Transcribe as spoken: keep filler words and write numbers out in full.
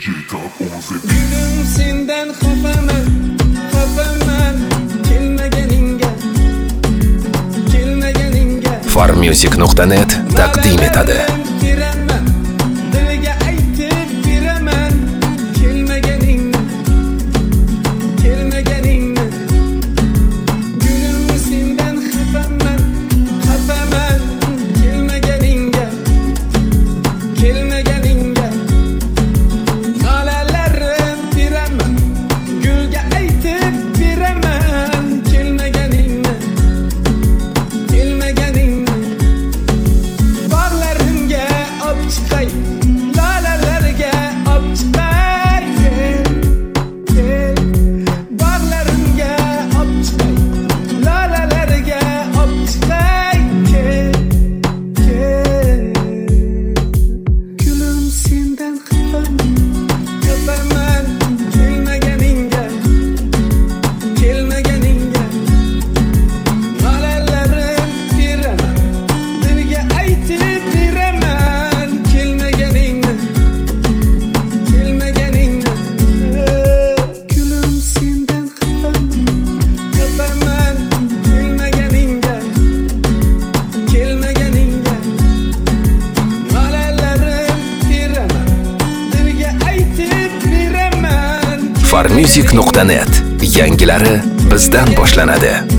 Gülüm sendan xafaman, xafaman kelmaganingga, kelmaganingga. farmusic nuqta net taqdim etadi. Dilga aytib beraman kelmaganingni, kelmaganingni. Gülüm sendan xafaman, xafaman kelmaganingga, kelmaganingga. Nolalarim beraman, gulga aytib beraman kelmaganingni, kelmaganingni. Bog'larimga olib chiqay, lolalarga olib chiqay, kel, kel. Bog'larimga olib chiqay, lolalarga olib chiqay, kel, kel. Gulüm sendan xafaman, xafaman kelmaganingga, kelmaganingga. Nolalarim beraman, dilga aytib beraman kelmaganingni, kelmaganingni. Gulüm sendan xafaman, xafaman kelmaganingga, kelmaganingga. Nolalarim beraman, dilga aytib beraman. farmusic nuqta net yangilari bizdan boshlanadi.